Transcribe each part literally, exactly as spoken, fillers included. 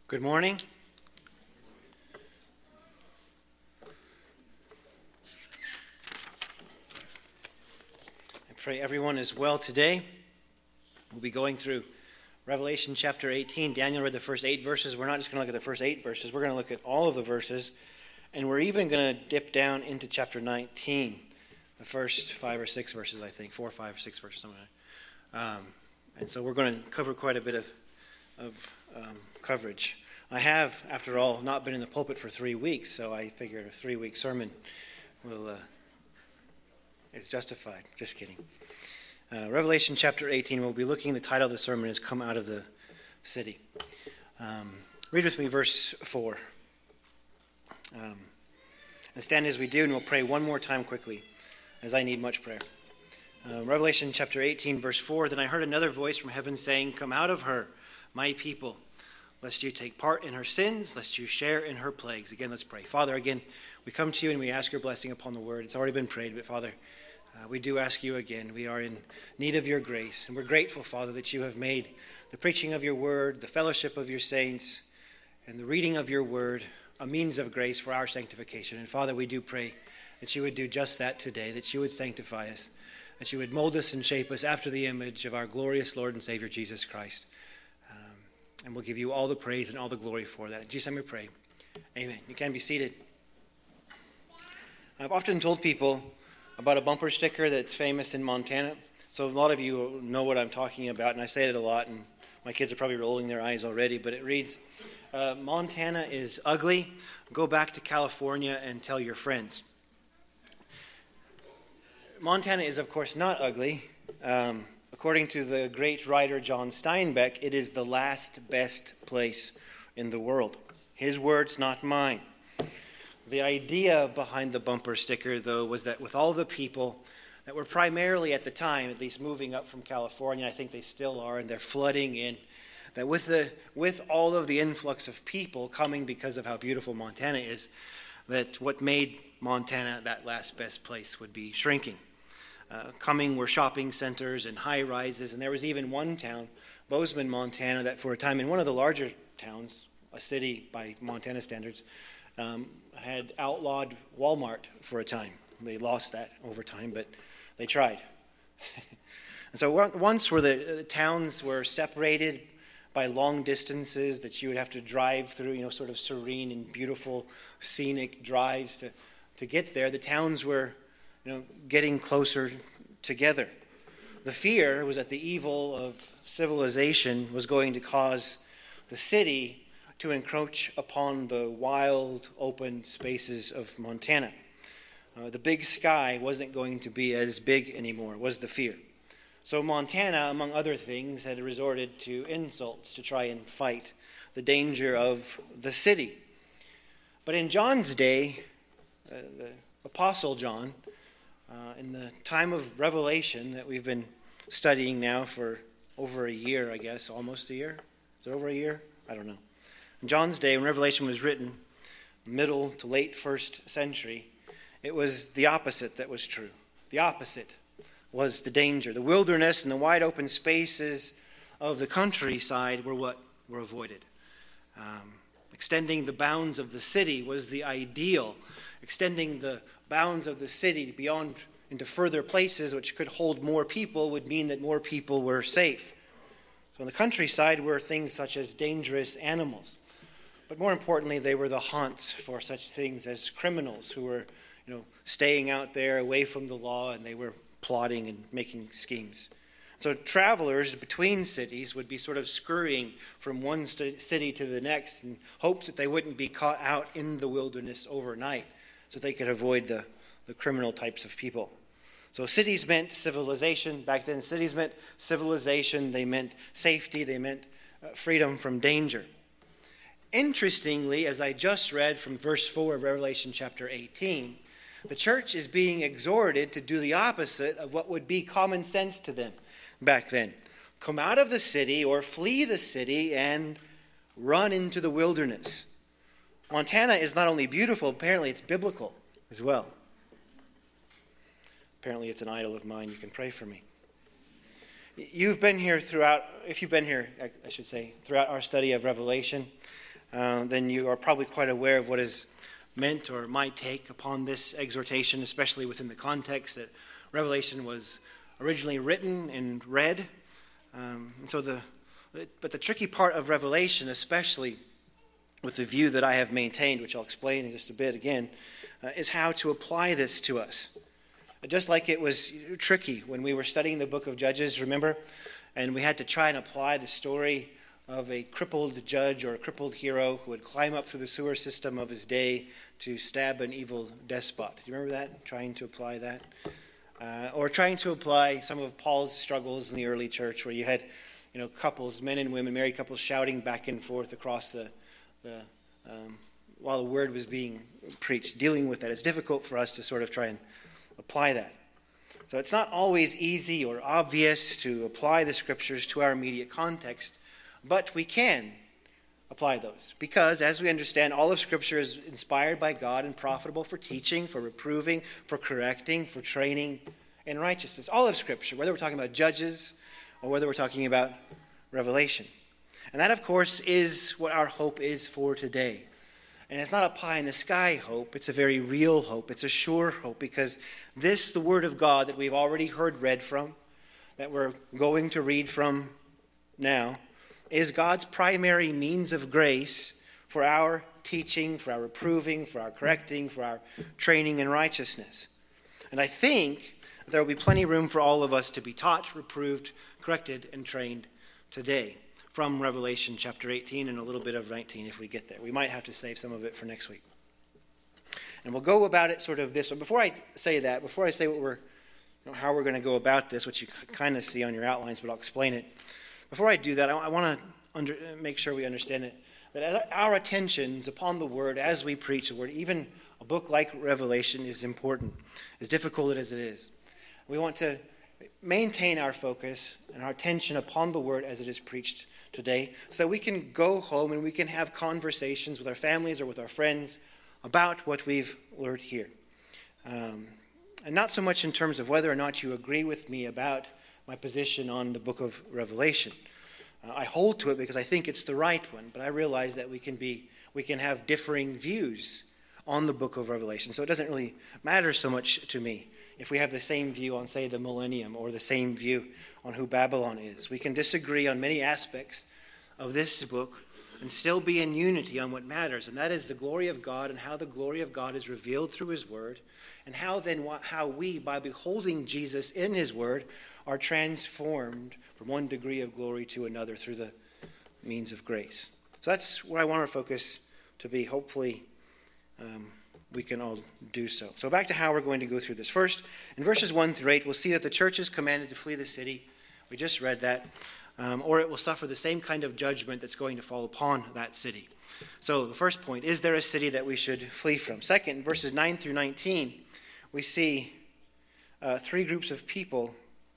Good morning. I pray everyone is well today. We'll be going through Revelation chapter eighteen. Daniel read the first eight verses. We're not just going to look at the first eight verses. We're going to look at all of the verses. And we're even going to dip down into chapter nineteen. The first five or six verses, I think. Four, five, or six verses, something like that. Um, and so we're going to cover quite a bit of, of um, coverage. I have, after all, not been in the pulpit for three weeks, so I figured a three-week sermon will uh, is justified. Just kidding. Uh, Revelation chapter eighteen, we'll be looking, the title of the sermon is Come Out of the City. Um, read with me verse four. Um, and stand as we do, and we'll pray one more time quickly, as I need much prayer. Uh, Revelation chapter eighteen, verse four, Then I heard another voice from heaven saying, Come out of her, my people, lest you take part in her sins, lest you share in her plagues. Again, let's pray. Father, again, we come to you and we ask your blessing upon the word. It's already been prayed, but Father, uh, we do ask you again. We are in need of your grace, and we're grateful, Father, that you have made the preaching of your word, the fellowship of your saints, and the reading of your word a means of grace for our sanctification. And Father, we do pray that you would do just that today, that you would sanctify us, that you would mold us and shape us after the image of our glorious Lord and Savior, Jesus Christ. And we'll give you all the praise and all the glory for that. In Jesus' name we pray. Amen. You can be seated. I've often told people about a bumper sticker that's famous in Montana. So a lot of you know what I'm talking about, and I say it a lot, and my kids are probably rolling their eyes already, but it reads, uh, Montana is ugly. Go back to California and tell your friends. Montana is, of course, not ugly. Um According to the great writer John Steinbeck, it is the last best place in the world. His words, not mine. The idea behind the bumper sticker, though, was that with all the people that were primarily at the time, at least moving up from California, I think they still are, and they're flooding in, that with the with all of the influx of people coming because of how beautiful Montana is, that what made Montana that last best place would be shrinking. Uh, coming were shopping centers and high-rises, and there was even one town, Bozeman, Montana, that for a time, in one of the larger towns, a city by Montana standards, um, had outlawed Walmart for a time. They lost that over time, but they tried. And so once where the, the towns were separated by long distances that you would have to drive through, you know, sort of serene and beautiful scenic drives to, to get there, the towns were You know, getting closer together. The fear was that the evil of civilization was going to cause the city to encroach upon the wild, open spaces of Montana. Uh, the big sky wasn't going to be as big anymore, was the fear. So Montana, among other things, had resorted to insults to try and fight the danger of the city. But in John's day, uh, the Apostle John, Uh, in the time of Revelation that we've been studying now for over a year, I guess, almost a year? Is it over a year? I don't know. In John's day, when Revelation was written, middle to late first century, it was the opposite that was true. The opposite was the danger. The wilderness and the wide open spaces of the countryside were what were avoided. Um, extending the bounds of the city was the ideal. Extending the bounds of the city beyond into further places which could hold more people would mean that more people were safe. So in the countryside were things such as dangerous animals. But more importantly, they were the haunts for such things as criminals who were, you know, staying out there away from the law, and they were plotting and making schemes. So travelers between cities would be sort of scurrying from one st- city to the next in hopes that they wouldn't be caught out in the wilderness overnight, so they could avoid the, the criminal types of people. So cities meant civilization. Back then, cities meant civilization. They meant safety. They meant uh, freedom from danger. Interestingly, as I just read from verse four of Revelation chapter eighteen, the church is being exhorted to do the opposite of what would be common sense to them back then. Come out of the city or flee the city and run into the wilderness. Montana is not only beautiful, apparently it's biblical as well. Apparently it's an idol of mine. You can pray for me. You've been here throughout, if you've been here, I should say, throughout our study of Revelation, uh, then you are probably quite aware of what is meant or my take upon this exhortation, especially within the context that Revelation was originally written and read. Um, and so the, but the tricky part of Revelation, especially with the view that I have maintained, which I'll explain in just a bit again, uh, is how to apply this to us. Just like it was tricky when we were studying the book of Judges, remember? And we had to try and apply the story of a crippled judge or a crippled hero who would climb up through the sewer system of his day to stab an evil despot. Do you remember that? Trying to apply that? Uh, or trying to apply some of Paul's struggles in the early church where you had, you know, couples, men and women, married couples shouting back and forth across the, the um, while the word was being preached, dealing with that. It's difficult for us to sort of try and apply that. So it's not always easy or obvious to apply the scriptures to our immediate context, but we can apply those because, as we understand, all of Scripture is inspired by God and profitable for teaching, for reproving, for correcting, for training in righteousness. All of Scripture, whether we're talking about Judges or whether we're talking about Revelation. And that, of course, is what our hope is for today. And it's not a pie-in-the-sky hope. It's a very real hope. It's a sure hope because this, the Word of God that we've already heard read from, that we're going to read from now, is God's primary means of grace for our teaching, for our reproving, for our correcting, for our training in righteousness. And I think there will be plenty of room for all of us to be taught, reproved, corrected, and trained today from Revelation chapter eighteen and a little bit of nineteen if we get there. We might have to save some of it for next week. And we'll go about it sort of this way. Before I say that, before I say what we're, you know, how we're going to go about this, which you kind of see on your outlines, but I'll explain it. Before I do that, I, I want to under, make sure we understand that, that our attentions upon the Word as we preach the Word, even a book like Revelation, is important, as difficult as it is. We want to maintain our focus and our attention upon the Word as it is preached today so that we can go home and we can have conversations with our families or with our friends about what we've learned here. Um, and not so much in terms of whether or not you agree with me about my position on the book of Revelation. Uh, I hold to it because I think it's the right one, but I realize that we can be, we can have differing views on the book of Revelation. So it doesn't really matter so much to me if we have the same view on, say, the millennium or the same view on who Babylon is. We can disagree on many aspects of this book and still be in unity on what matters, and that is the glory of God and how the glory of God is revealed through his word, and how then how we, by beholding Jesus in his word, are transformed from one degree of glory to another through the means of grace. So that's where I want our focus to be. Hopefully um, we can all do so. So back to how we're going to go through this. First, in verses one through eight, we'll see that the church is commanded to flee the city. We just read that. Um, or it will suffer the same kind of judgment that's going to fall upon that city. So the first point, is there a city that we should flee from? Second, verses nine through nineteen, we see uh, three groups of people.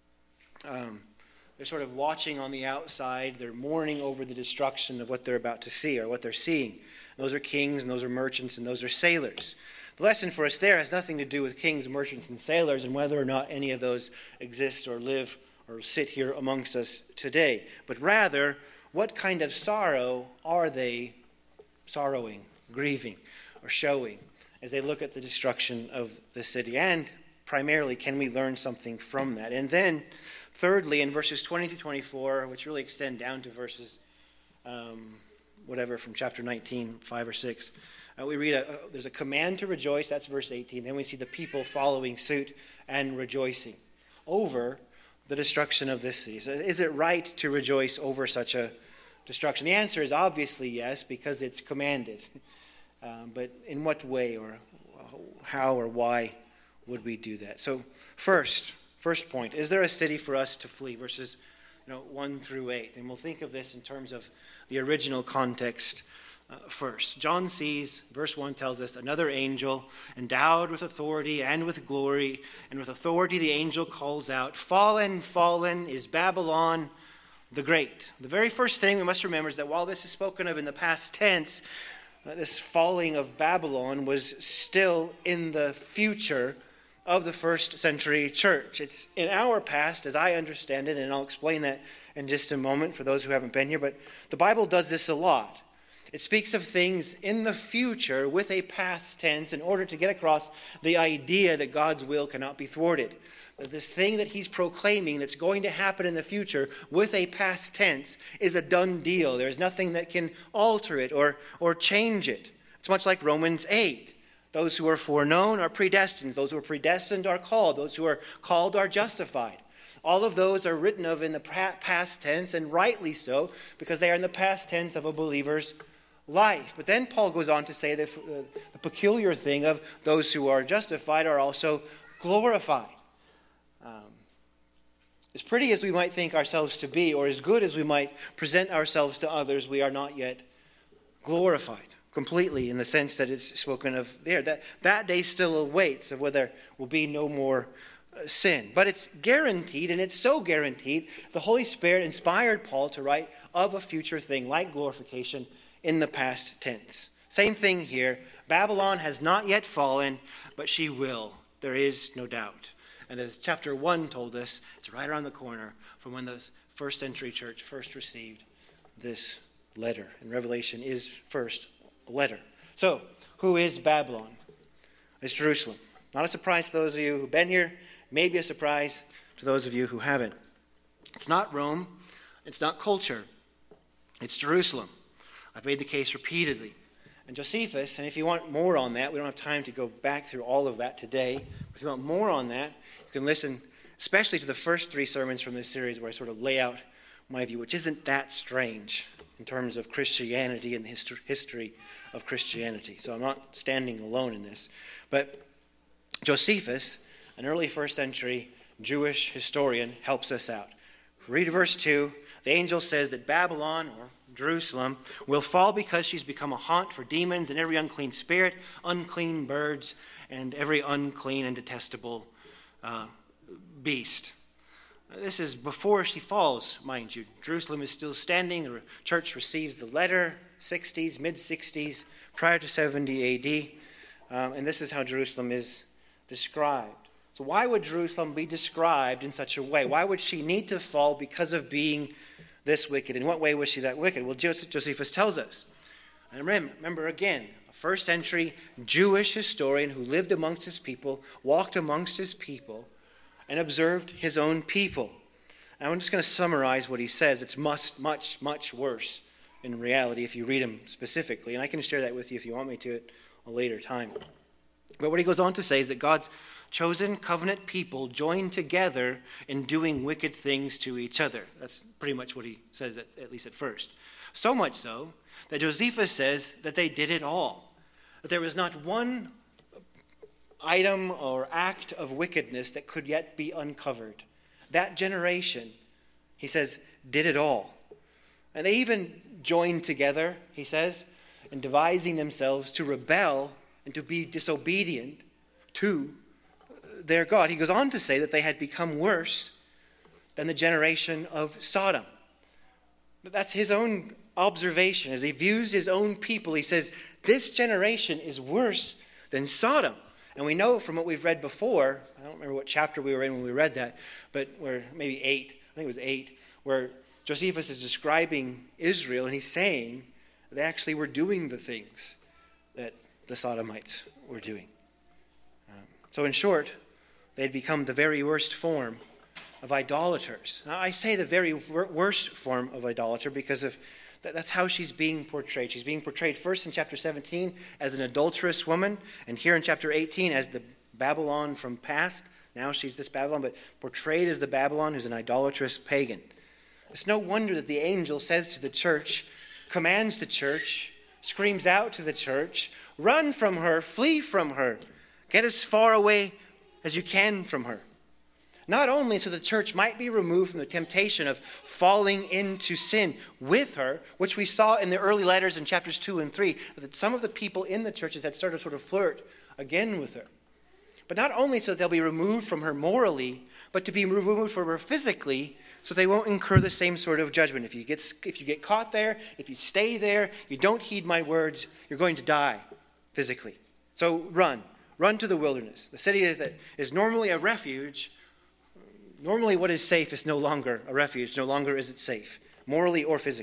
Um, they're sort of watching on the outside. They're mourning over the destruction of what they're about to see or what they're seeing. Those are kings, and those are merchants, and those are sailors. The lesson for us there has nothing to do with kings, merchants, and sailors and whether or not any of those exist or live or sit here amongst us today, but rather, what kind of sorrow are they sorrowing, grieving, or showing as they look at the destruction of the city? And primarily, can we learn something from that? And then, thirdly, in verses twenty to twenty-four, which really extend down to verses, um, whatever, from chapter nineteen, five or six, uh, we read, a, uh, there's a command to rejoice, that's verse eighteen. Then we see the people following suit and rejoicing over the destruction of this city. So is it right to rejoice over such a destruction? The answer is obviously yes, because it's commanded. Um, but in what way or how or why would we do that? So first, first point, is there a city for us to flee? Verses you know, one through eight. And we'll think of this in terms of the original context uh, first. John sees, verse one tells us, another angel endowed with authority and with glory. And with authority the angel calls out, "Fallen, fallen is Babylon the Great." The very first thing we must remember is that while this is spoken of in the past tense, uh, this falling of Babylon was still in the future of the first century church. It's in our past, as I understand it, and I'll explain that in just a moment for those who haven't been here, but the Bible does this a lot. It speaks of things in the future with a past tense in order to get across the idea that God's will cannot be thwarted. That this thing that he's proclaiming that's going to happen in the future with a past tense is a done deal. There's nothing that can alter it or, or change it. It's much like Romans eight. Those who are foreknown are predestined. Those who are predestined are called. Those who are called are justified. All of those are written of in the past tense, and rightly so, because they are in the past tense of a believer's life. But then Paul goes on to say that uh, the peculiar thing of those who are justified are also glorified. Um, as pretty as we might think ourselves to be, or as good as we might present ourselves to others, we are not yet glorified completely in the sense that it's spoken of there. That, that day still awaits of whether there will be no more sin. But it's guaranteed, and it's so guaranteed, the Holy Spirit inspired Paul to write of a future thing like glorification in the past tense. Same thing here. Babylon has not yet fallen, but she will. There is no doubt. And as chapter one told us, it's right around the corner from when the first century church first received this letter. And Revelation is first a letter. So, who is Babylon? It's Jerusalem. Not a surprise to those of you who've been here. Maybe a surprise to those of you who haven't. It's not Rome. It's not culture. It's Jerusalem. I've made the case repeatedly. And Josephus, and if you want more on that, we don't have time to go back through all of that today. But if you want more on that, you can listen especially to the first three sermons from this series where I sort of lay out my view, which isn't that strange in terms of Christianity and the history of Christianity. So I'm not standing alone in this. But Josephus, an early first century Jewish historian, helps us out. Read verse two. The angel says that Babylon, or Jerusalem, will fall because she's become a haunt for demons and every unclean spirit, unclean birds, and every unclean and detestable uh, beast. This is before she falls, mind you. Jerusalem is still standing. The church receives the letter, sixties, mid-sixties, prior to seventy A D. Um, and this is how Jerusalem is described. So why would Jerusalem be described in such a way? Why would she need to fall because of being this wicked? In what way was she that wicked? Well, Josephus tells us. And remember, remember again, a first century Jewish historian who lived amongst his people, walked amongst his people, and observed his own people. And I'm just going to summarize what he says. It's much, much, much worse in reality if you read him specifically. And I can share that with you if you want me to at a later time. But what he goes on to say is that God's chosen covenant people join together in doing wicked things to each other. That's pretty much what he says, at, at least at first. So much so that Josephus says that they did it all. That there was not one item or act of wickedness that could yet be uncovered. That generation, he says, did it all. And they even joined together, he says, in devising themselves to rebel and to be disobedient to their God. He goes on to say that they had become worse than the generation of Sodom. That's his own observation. As he views his own people, he says, this generation is worse than Sodom. And we know from what we've read before, I don't remember what chapter we were in when we read that, but where maybe eight, I think it was eight, where Josephus is describing Israel, and he's saying they actually were doing the things that the Sodomites were doing. Um, so in short, they had become the very worst form of idolaters. Now, I say the very worst form of idolater because of that, that's how she's being portrayed. She's being portrayed first in chapter seventeen as an adulterous woman, and here in chapter eighteen as the Babylon from past. Now she's this Babylon, but portrayed as the Babylon who's an idolatrous pagan. It's no wonder that the angel says to the church, commands the church, screams out to the church, run from her, flee from her, get as far away as you can from her. Not only so the church might be removed from the temptation of falling into sin with her, which we saw in the early letters in chapters two and three, that some of the people in the churches had started to sort of flirt again with her. But not only so that they'll be removed from her morally, but to be removed from her physically, so they won't incur the same sort of judgment. If you get if you get caught there, if you stay there, you don't heed my words, you're going to die physically. So run. Run to the wilderness. The city that is normally a refuge, normally what is safe is no longer a refuge. No longer is it safe, morally or physically.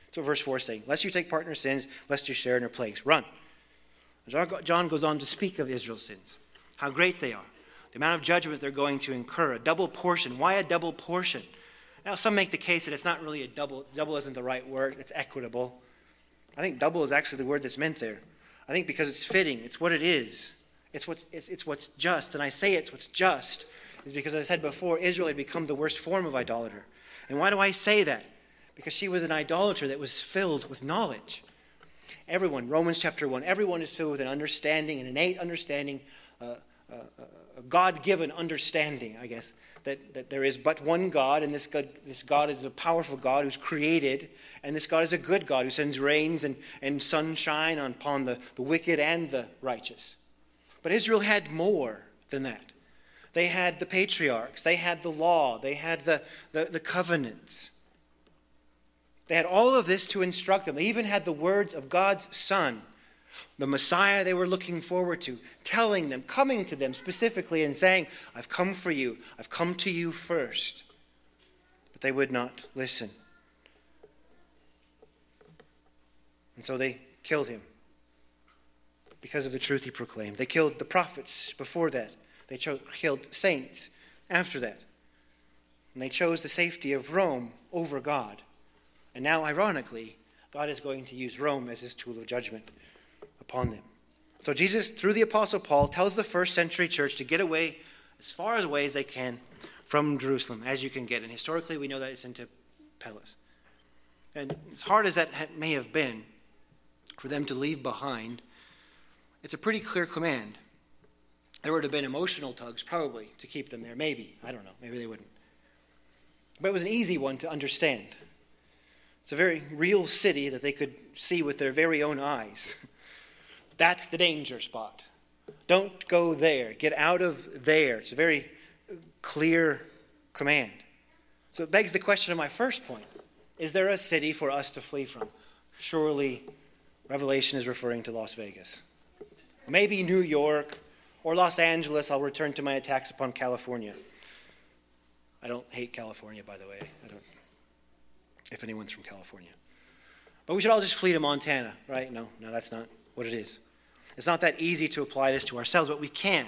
That's what verse four is saying. Lest you take part in her sins, lest you share in her plagues. Run. John goes on to speak of Israel's sins, how great they are, the amount of judgment they're going to incur, a double portion. Why a double portion? Now, some make the case that it's not really a double. Double isn't the right word. It's equitable. I think double is actually the word that's meant there. I think because it's fitting. It's what it is. It's what's, it's, it's what's just. And I say it's what's just is because, as I said before, Israel had become the worst form of idolater. And why do I say that? Because she was an idolater that was filled with knowledge. Everyone, Romans chapter one, everyone is filled with an understanding, an innate understanding, uh, uh, a God-given understanding, I guess, that, that there is but one God, and this God, this God is a powerful God who's created, and this God is a good God who sends rains and, and sunshine upon the, the wicked and the righteous. But Israel had more than that. They had the patriarchs, they had the law, they had the, the, the covenants. They had all of this to instruct them. They even had the words of God's Son, the Messiah they were looking forward to, telling them, coming to them specifically and saying, I've come for you. I've come to you first. But they would not listen. And so they killed him because of the truth he proclaimed. They killed the prophets before that. They cho- killed saints after that. And they chose the safety of Rome over God. And now, ironically, God is going to use Rome as his tool of judgment upon them. So Jesus, through the Apostle Paul, tells the first century church to get away as far away as they can from Jerusalem, as you can get. And historically, we know that it's into Pelis. And as hard as that may have been for them to leave behind, it's a pretty clear command. There would have been emotional tugs, probably, to keep them there. Maybe. I don't know. Maybe they wouldn't. But it was an easy one to understand. It's a very real city that they could see with their very own eyes. That's the danger spot. Don't go there. Get out of there. It's a very clear command. So it begs the question of my first point. Is there a city for us to flee from? Surely Revelation is referring to Las Vegas. Maybe New York or Los Angeles. I'll return to my attacks upon California. I don't hate California, by the way. I don't. If anyone's from California. But we should all just flee to Montana, right? No, no, that's not what it is. It's not that easy to apply this to ourselves, but we can.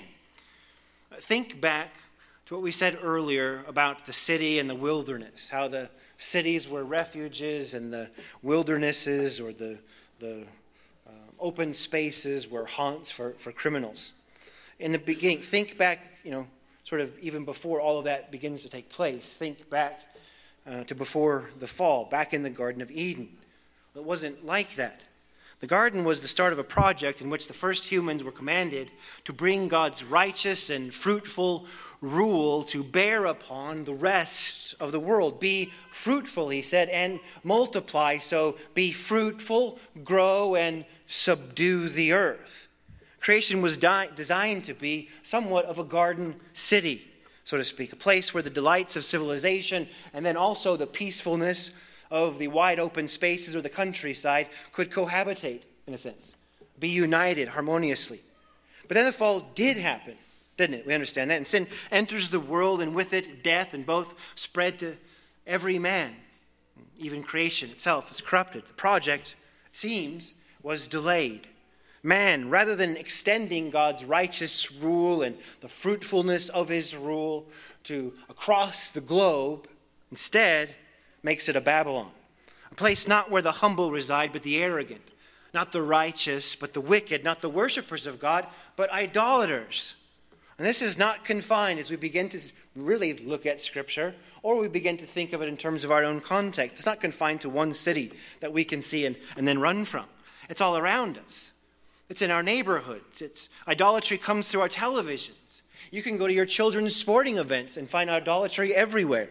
Think back to what we said earlier about the city and the wilderness, how the cities were refuges and the wildernesses or the, the uh, open spaces were haunts for, for criminals. In the beginning, think back, you know, sort of even before all of that begins to take place. Think back Uh, to before the fall, back in the Garden of Eden. It wasn't like that. The garden was the start of a project in which the first humans were commanded to bring God's righteous and fruitful rule to bear upon the rest of the world. Be fruitful, he said, and multiply. So be fruitful, grow, and subdue the earth. Creation was di- designed to be somewhat of a garden city, so to speak, a place where the delights of civilization and then also the peacefulness of the wide open spaces or the countryside could cohabitate, in a sense, be united harmoniously. But then the fall did happen, didn't it? We understand that. And sin enters the world, and with it death, and both spread to every man. Even creation itself is corrupted. The project, it seems, was delayed. Man, rather than extending God's righteous rule and the fruitfulness of his rule to across the globe, instead makes it a Babylon. A place not where the humble reside, but the arrogant. Not the righteous, but the wicked. Not the worshipers of God, but idolaters. And this is not confined as we begin to really look at Scripture, or we begin to think of it in terms of our own context. It's not confined to one city that we can see and, and then run from. It's all around us. It's in our neighborhoods. It's idolatry comes through our televisions. You can go to your children's sporting events and find idolatry everywhere.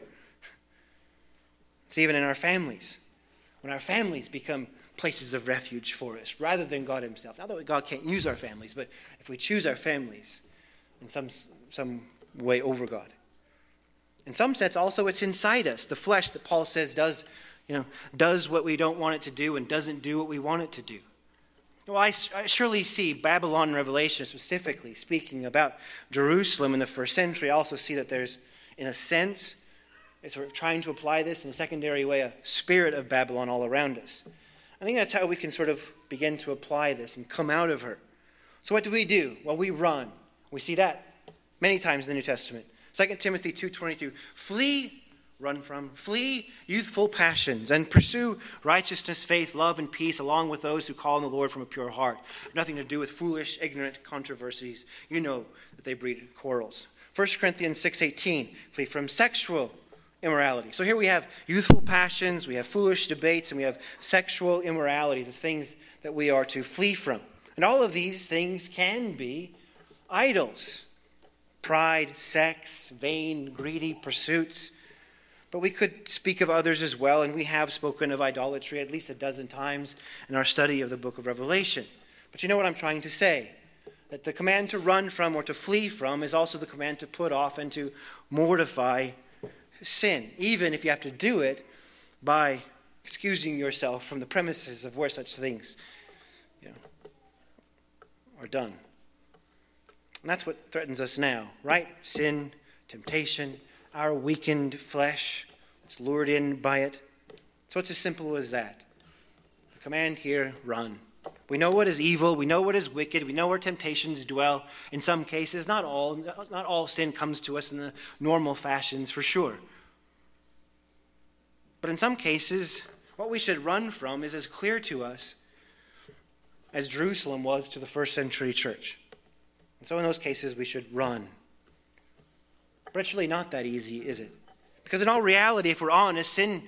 It's even in our families. When our families become places of refuge for us rather than God himself. Not that God can't use our families, but if we choose our families in some, some way over God. In some sense, also, it's inside us. The flesh that Paul says does, you know, does what we don't want it to do and doesn't do what we want it to do. Well, I, I surely see Babylon in Revelation specifically speaking about Jerusalem in the first century. I also see that there's, in a sense, is we're trying to apply this in a secondary way, a spirit of Babylon all around us. I think that's how we can sort of begin to apply this and come out of her. So what do we do? Well, we run. We see that many times in the New Testament. Second Timothy two twenty-two, flee, run from, flee youthful passions and pursue righteousness, faith, love, and peace along with those who call on the Lord from a pure heart. Nothing to do with foolish, ignorant controversies. You know that they breed quarrels. First Corinthians six eighteen, flee from sexual immorality. So here we have youthful passions, we have foolish debates, and we have sexual immoralities, the things that we are to flee from. And all of these things can be idols. Pride, sex, vain, greedy pursuits. But we could speak of others as well, and we have spoken of idolatry at least a dozen times in our study of the book of Revelation. But you know what I'm trying to say? That the command to run from or to flee from is also the command to put off and to mortify sin, even if you have to do it by excusing yourself from the premises of where such things, you know, are done. And that's what threatens us now, right? Sin, temptation, our weakened flesh that's lured in by it. So it's as simple as that. The command here, run. We know what is evil. We know what is wicked. We know where temptations dwell. In some cases, not all, not all sin comes to us in the normal fashions, for sure. But in some cases, what we should run from is as clear to us as Jerusalem was to the first century church. And so in those cases, we should run. But it's really not that easy, is it? Because in all reality, if we're honest, sin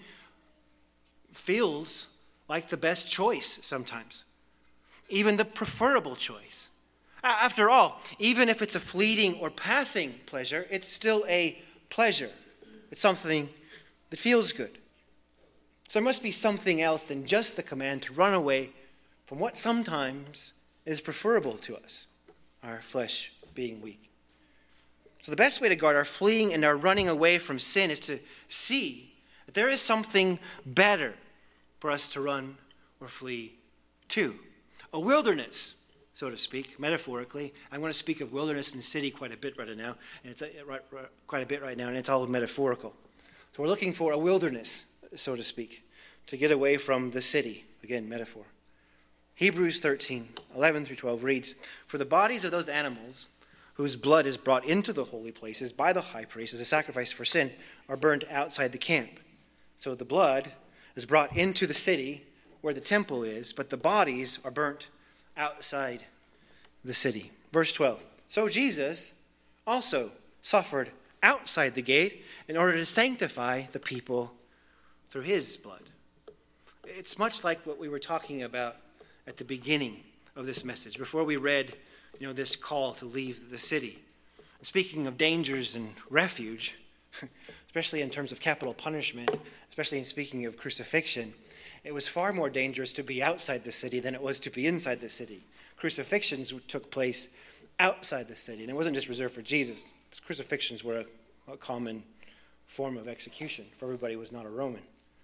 feels like the best choice sometimes. Even the preferable choice. After all, even if it's a fleeting or passing pleasure, it's still a pleasure. It's something that feels good. So there must be something else than just the command to run away from what sometimes is preferable to us, our flesh being weak. So the best way to guard our fleeing and our running away from sin is to see that there is something better for us to run or flee to. A wilderness, so to speak, metaphorically. I'm going to speak of wilderness and city quite a bit right now, and it's right, right, quite a bit right now, and it's all metaphorical. So we're looking for a wilderness, so to speak, to get away from the city. Again, metaphor. Hebrews thirteen, eleven through twelve reads, "For the bodies of those animals whose blood is brought into the holy places by the high priest as a sacrifice for sin are burned outside the camp. So the blood is brought into the city where the temple is, but the bodies are burnt outside the city." Verse twelve, "So Jesus also suffered outside the gate in order to sanctify the people through his blood." It's much like what we were talking about at the beginning of this message, before we read, you know, this call to leave the city. And speaking of dangers and refuge, especially in terms of capital punishment, especially in speaking of crucifixion, it was far more dangerous to be outside the city than it was to be inside the city. Crucifixions took place outside the city, and it wasn't just reserved for Jesus. Crucifixions were a, a common form of execution for everybody who was not a Roman,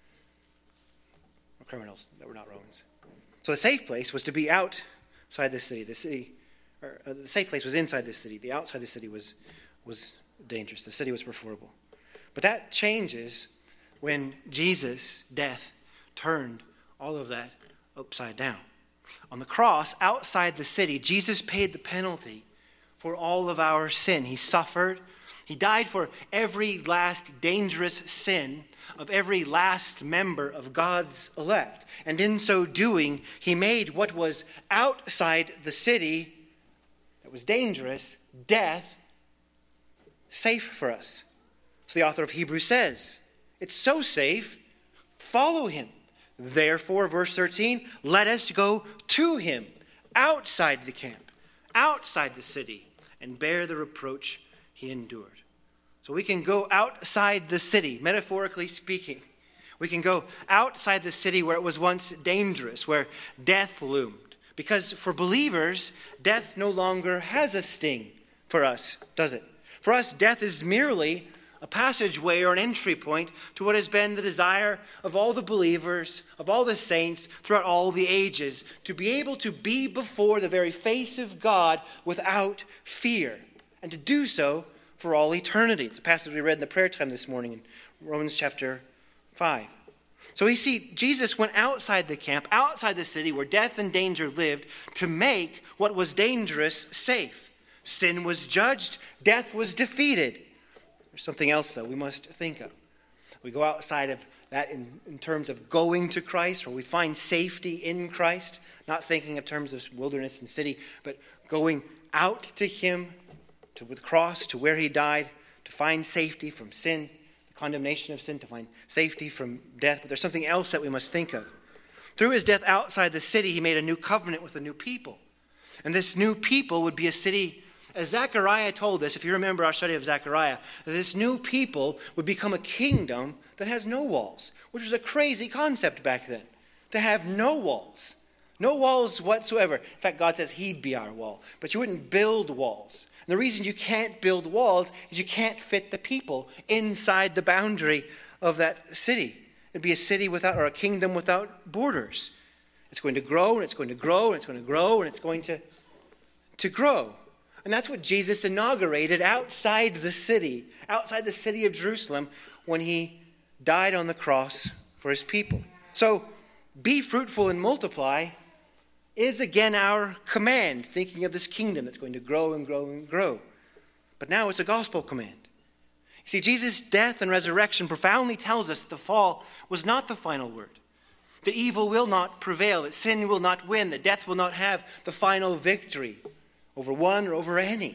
or criminals that were not Romans. So the safe place was to be outside the city. The city, or uh, the safe place was inside the city. The outside the city was was dangerous. The city was preferable. But that changes when Jesus' death turned all of that upside down. On the cross, outside the city, Jesus paid the penalty for all of our sin. He suffered. He died for every last dangerous sin of every last member of God's elect. And in so doing, he made what was outside the city, that was dangerous, death, safe for us. So the author of Hebrews says, it's so safe, follow him. Therefore, verse thirteen, let us go to him outside the camp, outside the city, and bear the reproach he endured. So we can go outside the city, metaphorically speaking. We can go outside the city where it was once dangerous, where death loomed. Because for believers, death no longer has a sting for us, does it? For us, death is merely a passageway or an entry point to what has been the desire of all the believers, of all the saints throughout all the ages, to be able to be before the very face of God without fear, and to do so for all eternity. It's a passage we read in the prayer time this morning in Romans chapter five. So we see Jesus went outside the camp, outside the city where death and danger lived, to make what was dangerous safe. Sin was judged, death was defeated. There's something else, though, we must think of. We go outside of that in, in terms of going to Christ, where we find safety in Christ, not thinking of terms of wilderness and city, but going out to him, to the cross, to where he died, to find safety from sin, the condemnation of sin, to find safety from death. But there's something else that we must think of. Through his death outside the city, he made a new covenant with a new people. And this new people would be a city, as Zechariah told us, if you remember our study of Zechariah, that this new people would become a kingdom that has no walls, which was a crazy concept back then, to have no walls. No walls whatsoever. In fact, God says he'd be our wall, but you wouldn't build walls. And the reason you can't build walls is you can't fit the people inside the boundary of that city. It'd be a city without, or a kingdom without borders. It's going to grow, and it's going to grow, and it's going to grow, and it's going to, to grow. And that's what Jesus inaugurated outside the city, outside the city of Jerusalem, when he died on the cross for his people. So, be fruitful and multiply is again our command, thinking of this kingdom that's going to grow and grow and grow. But now it's a gospel command. You see, Jesus' death and resurrection profoundly tells us that the fall was not the final word. That evil will not prevail, that sin will not win, that death will not have the final victory over one or over any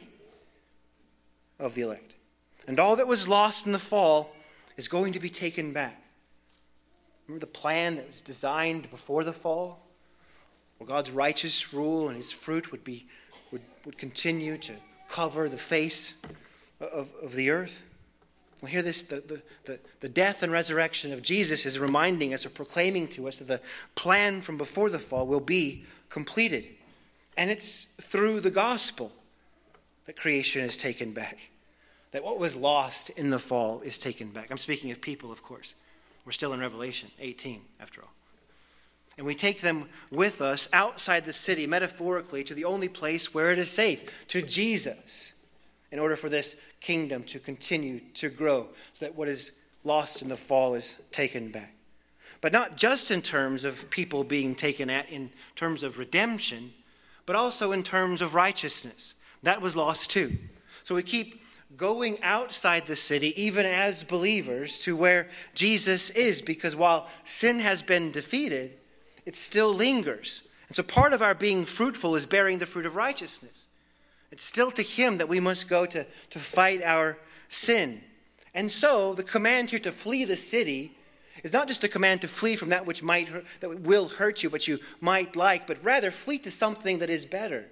of the elect. And all that was lost in the fall is going to be taken back. Remember the plan that was designed before the fall? Where God's righteous rule and his fruit would be would, would continue to cover the face of, of the earth. Well, here this the, the, the, the death and resurrection of Jesus is reminding us or proclaiming to us that the plan from before the fall will be completed. And it's through the gospel that creation is taken back. That what was lost in the fall is taken back. I'm speaking of people, of course. We're still in Revelation eighteen, after all. And we take them with us outside the city, metaphorically, to the only place where it is safe, to Jesus, in order for this kingdom to continue to grow, so that what is lost in the fall is taken back. But not just in terms of people being taken at, in terms of redemption, but also in terms of righteousness. That was lost too. So we keep going outside the city, even as believers, to where Jesus is, because while sin has been defeated, it still lingers. And so part of our being fruitful is bearing the fruit of righteousness. It's still to him that we must go to, to fight our sin. And so the command here to flee the city is not just a command to flee from that which might hurt, that will hurt you, but you might like, but rather flee to something that is better.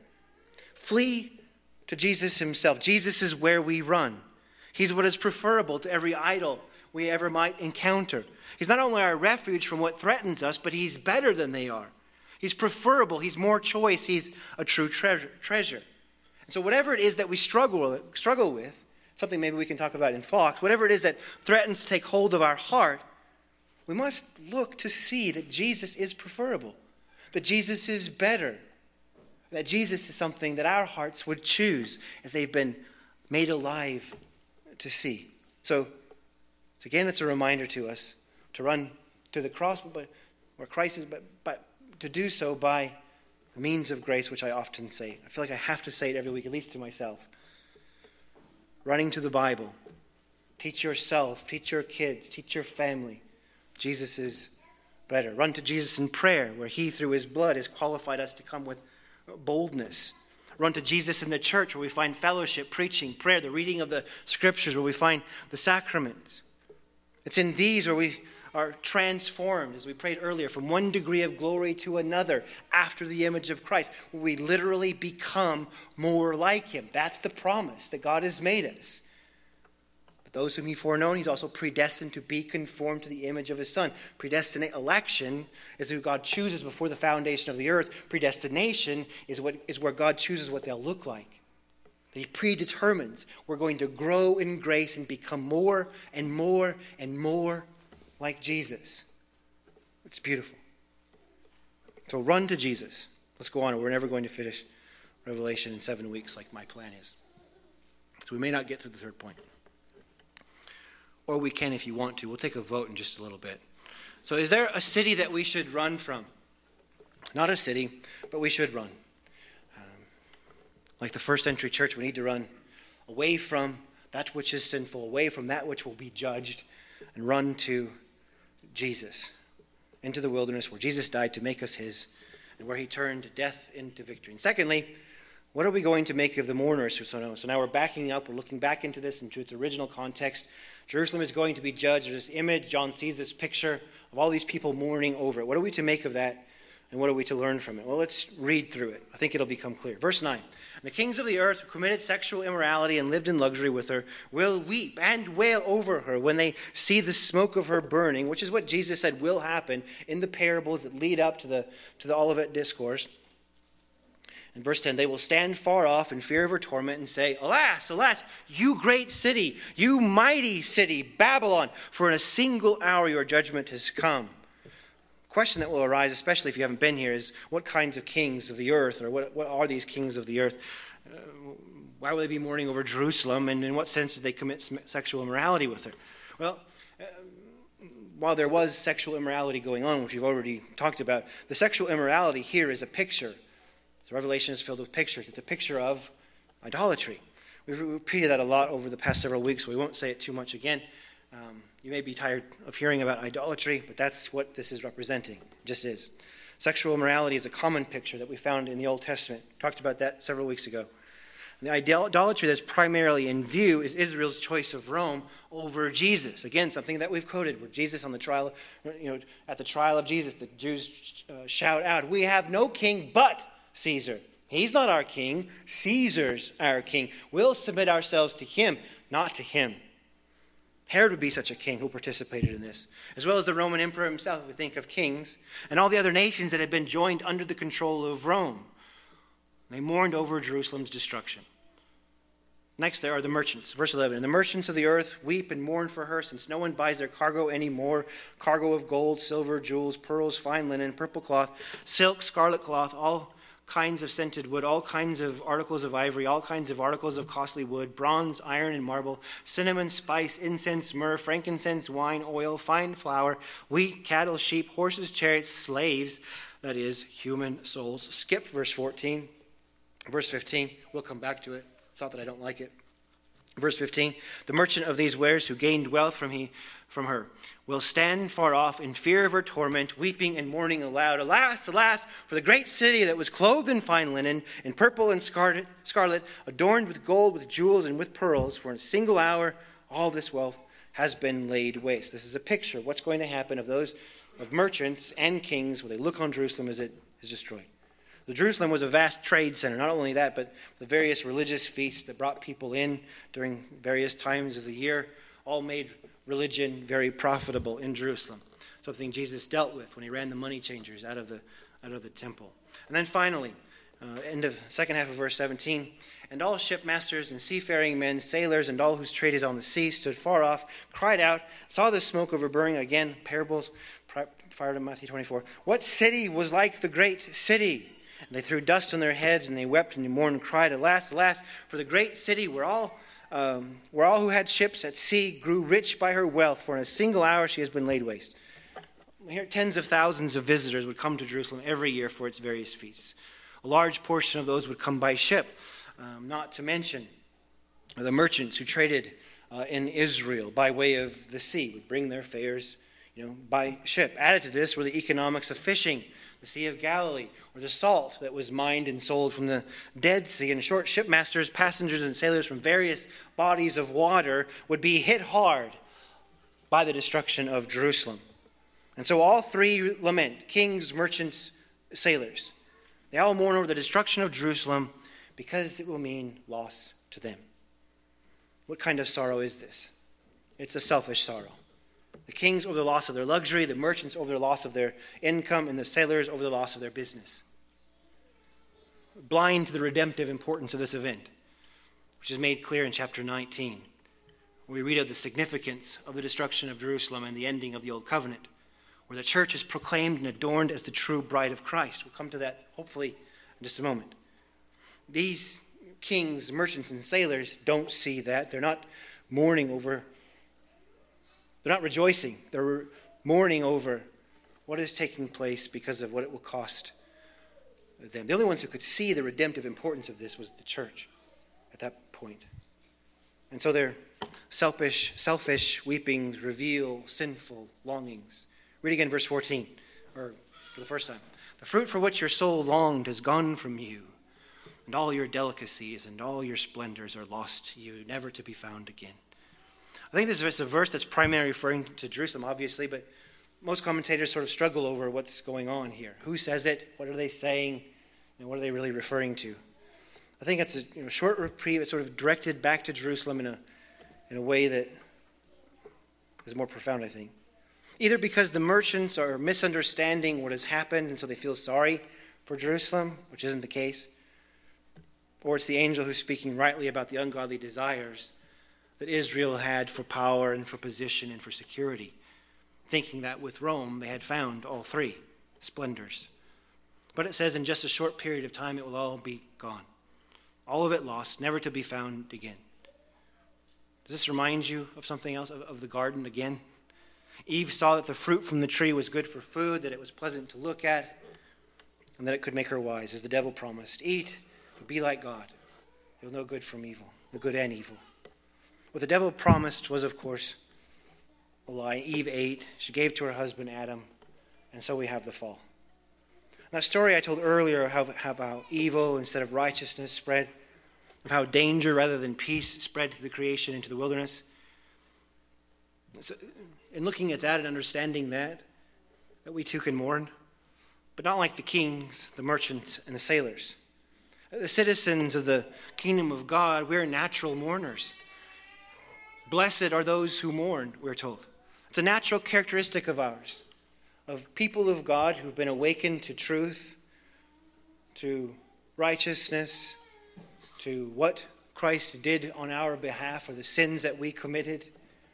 Flee to Jesus himself. Jesus is where we run. He's what is preferable to every idol we ever might encounter. He's not only our refuge from what threatens us, but he's better than they are. He's preferable. He's more choice. He's a true treasure. treasure. And so whatever it is that we struggle, struggle with, something maybe we can talk about in Fox, whatever it is that threatens to take hold of our heart, we must look to see that Jesus is preferable, that Jesus is better, that Jesus is something that our hearts would choose as they've been made alive to see. So, so again, it's a reminder to us to run to the cross, but where Christ is, but, but to do so by the means of grace, which I often say. I feel like I have to say it every week, at least to myself. Running to the Bible. Teach yourself, teach your kids, teach your family. Jesus is better. Run to Jesus in prayer, where he, through his blood, has qualified us to come with boldness. Run to Jesus in the church, where we find fellowship, preaching, prayer, the reading of the scriptures, where we find the sacraments. It's in these where we are transformed, as we prayed earlier, from one degree of glory to another after the image of Christ, where we literally become more like him. That's the promise that God has made us. But those whom he foreknown, he's also predestined to be conformed to the image of his Son. Predestinate election is who God chooses before the foundation of the earth. Predestination is what is where God chooses what they'll look like. He predetermines we're going to grow in grace and become more and more and more like Jesus. It's beautiful. So run to Jesus. Let's go on. We're never going to finish Revelation in seven weeks like my plan is. So we may not get to the third point. or we can if you want to. We'll take a vote in just a little bit. So is there a city that we should run from? Not a city, but we should run. Um, like the first century church, we need to run away from that which is sinful, away from that which will be judged, and run to Jesus, into the wilderness where Jesus died to make us his, and where he turned death into victory. And secondly, what are we going to make of the mourners? So now, so now we're backing up, we're looking back into this, into its original context. Jerusalem is going to be judged. There's this image, John sees this picture of all these people mourning over it. What are we to make of that, and what are we to learn from it? Well, let's read through it. I think it'll become clear. Verse nine. The kings of the earth who committed sexual immorality and lived in luxury with her will weep and wail over her when they see the smoke of her burning, which is what Jesus said will happen in the parables that lead up to the, to the Olivet Discourse. In verse ten, they will stand far off in fear of her torment and say, Alas, alas, you great city, you mighty city, Babylon, for in a single hour your judgment has come. Question that will arise, especially if you haven't been here, is what kinds of kings of the earth, or what, what are these kings of the earth? Uh, why will they be mourning over Jerusalem, and in what sense did they commit sexual immorality with her? Well, uh, while there was sexual immorality going on, which we've already talked about, the sexual immorality here is a picture. So Revelation is filled with pictures. It's a picture of idolatry. We've repeated that a lot over the past several weeks, so we won't say it too much again. Um, you may be tired of hearing about idolatry, but that's what this is representing. It just is. Sexual immorality is a common picture that we found in the Old Testament. We talked about that several weeks ago. And the idolatry that's primarily in view is Israel's choice of Rome over Jesus. Again, something that we've quoted, where Jesus on the trial, you know, at the trial of Jesus, the Jews uh, shout out, "We have no king but Caesar." He's not our king. Caesar's our king. We'll submit ourselves to him, not to him. Herod would be such a king who participated in this, as well as the Roman emperor himself, if we think of kings, and all the other nations that had been joined under the control of Rome. They mourned over Jerusalem's destruction. Next, there are the merchants. Verse eleven, "And the merchants of the earth weep and mourn for her, since no one buys their cargo anymore, cargo of gold, silver, jewels, pearls, fine linen, purple cloth, silk, scarlet cloth, all kinds of scented wood, all kinds of articles of ivory, all kinds of articles of costly wood, bronze, iron, and marble, cinnamon, spice, incense, myrrh, frankincense, wine, oil, fine flour, wheat, cattle, sheep, horses, chariots, slaves," that is, human souls. Skip verse fourteen. Verse fifteen, we'll come back to it. It's not that I don't like it. Verse fifteen, "The merchant of these wares who gained wealth from he from her will stand far off in fear of her torment, weeping and mourning aloud. Alas, alas, for the great city that was clothed in fine linen, in purple and scarlet, scarlet, adorned with gold, with jewels, and with pearls. For in a single hour all this wealth has been laid waste." This is a picture of what's going to happen of those of merchants and kings when they look on Jerusalem as it is destroyed. The Jerusalem was a vast trade center. Not only that, but the various religious feasts that brought people in during various times of the year all made religion very profitable in Jerusalem. Something Jesus dealt with when he ran the money changers out of the out of the temple. And then finally, uh, end of second half of verse seventeen, "And all shipmasters and seafaring men, sailors, and all whose trade is on the sea stood far off, cried out, saw the smoke of her burning." Again, parables prior to Matthew twenty-four. "What city was like the great city? And they threw dust on their heads, and they wept and they mourned and cried, Alas, alas, for the great city where all um, where all who had ships at sea grew rich by her wealth, for in a single hour she has been laid waste." Here, tens of thousands of visitors would come to Jerusalem every year for its various feasts. A large portion of those would come by ship, um, not to mention the merchants who traded uh, in Israel by way of the sea would bring their fares, you know, by ship. Added to this were the economics of fishing, the Sea of Galilee, or the salt that was mined and sold from the Dead Sea. And short, shipmasters, passengers, and sailors from various bodies of water would be hit hard by the destruction of Jerusalem. And so all three lament, kings, merchants, sailors. They all mourn over the destruction of Jerusalem because it will mean loss to them. What kind of sorrow is this? It's a selfish sorrow. The kings over the loss of their luxury, the merchants over the loss of their income, and the sailors over the loss of their business. Blind to the redemptive importance of this event, which is made clear in chapter nineteen, where we read of the significance of the destruction of Jerusalem and the ending of the Old Covenant, where the church is proclaimed and adorned as the true bride of Christ. We'll come to that, hopefully, in just a moment. These kings, merchants, and sailors don't see that. They're not mourning over They're not rejoicing. They're mourning over what is taking place because of what it will cost them. The only ones who could see the redemptive importance of this was the church at that point. And so their selfish, selfish weepings reveal sinful longings. Read again verse fourteen, or for the first time. The fruit for which your soul longed is gone from you, and all your delicacies and all your splendors are lost to you, never to be found again. I think this is a verse that's primarily referring to Jerusalem, obviously, but most commentators sort of struggle over what's going on here. Who says it? What are they saying? And what are they really referring to? I think it's a you know, short reprieve. It's sort of directed back to Jerusalem in a in a way that is more profound, I think. Either because the merchants are misunderstanding what has happened, and so they feel sorry for Jerusalem, which isn't the case, or it's the angel who's speaking rightly about the ungodly desires that Israel had for power and for position and for security, thinking that with Rome they had found all three splendors. But it says in just a short period of time it will all be gone. All of it lost, never to be found again. Does this remind you of something else, of, of the garden again? Eve saw that the fruit from the tree was good for food, that it was pleasant to look at, and that it could make her wise, as the devil promised. Eat, but be like God. You'll know good from evil, the good and evil. What the devil promised was, of course, a lie. Eve ate. She gave to her husband Adam, and so we have the fall. That story I told earlier how, how evil instead of righteousness spread, of how danger rather than peace spread to the creation into the wilderness. So, in looking at that and understanding that, that we too can mourn, but not like the kings, the merchants, and the sailors. The citizens of the kingdom of God, we're natural mourners. Blessed are those who mourn, we're told. It's a natural characteristic of ours, of people of God who've been awakened to truth, to righteousness, to what Christ did on our behalf for the sins that we committed.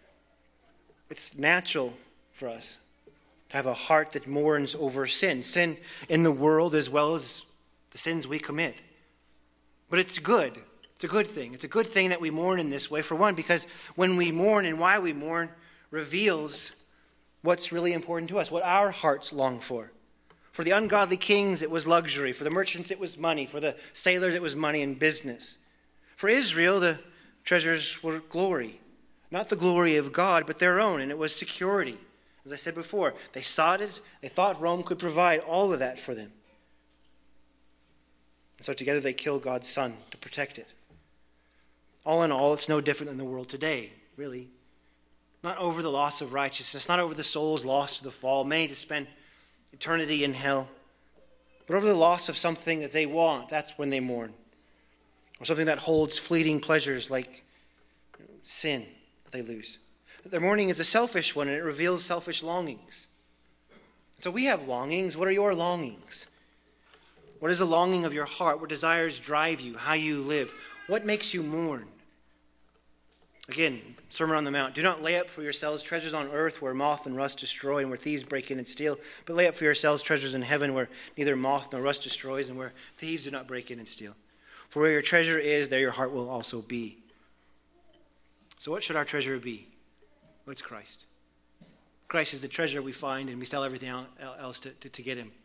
It's natural for us to have a heart that mourns over sin, sin in the world as well as the sins we commit. But it's good. It's a good thing. It's a good thing that we mourn in this way, for one, because when we mourn and why we mourn reveals what's really important to us, what our hearts long for. For the ungodly kings, it was luxury. For the merchants, it was money. For the sailors, it was money and business. For Israel, the treasures were glory. Not the glory of God, but their own, and it was security. As I said before, they sought it. They thought Rome could provide all of that for them. And so together they killed God's son to protect it. All in all, it's no different than the world today, really. Not over the loss of righteousness, not over the souls lost to the fall, made to spend eternity in hell, but over the loss of something that they want. That's when they mourn. Or something that holds fleeting pleasures like sin that they lose. Their mourning is a selfish one, and it reveals selfish longings. So we have longings. What are your longings? What is the longing of your heart? What desires drive you? How you live? What makes you mourn? Again, Sermon on the Mount. Do not lay up for yourselves treasures on earth where moth and rust destroy and where thieves break in and steal, but lay up for yourselves treasures in heaven where neither moth nor rust destroys and where thieves do not break in and steal. For where your treasure is, there your heart will also be. So what should our treasure be? Well, it's Christ. Christ is the treasure we find, and we sell everything else to, to, to get him.